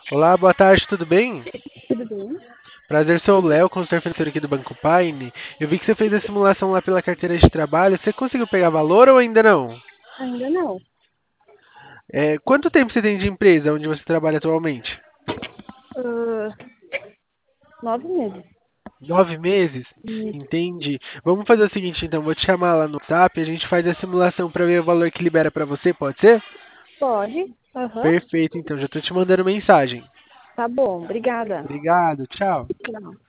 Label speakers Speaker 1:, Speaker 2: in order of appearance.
Speaker 1: Olá, boa tarde, tudo bem?
Speaker 2: Tudo bem?
Speaker 1: Prazer, sou o Léo, consultor financeiro aqui do Banco Pine. Eu vi que você fez a simulação lá pela carteira de trabalho. Você conseguiu pegar valor ou ainda não?
Speaker 2: Ainda não.
Speaker 1: Quanto tempo você tem de empresa onde você trabalha atualmente?
Speaker 2: Ah, 9 meses.
Speaker 1: 9 meses?
Speaker 2: Isso.
Speaker 1: Entendi. Vamos fazer o seguinte, então, vou te chamar lá no WhatsApp e a gente faz a simulação para ver o valor que libera para você, pode ser?
Speaker 2: Pode? Aham.
Speaker 1: Perfeito, então, já estou te mandando mensagem.
Speaker 2: Tá bom, obrigada.
Speaker 1: Obrigado, tchau.
Speaker 2: Tchau.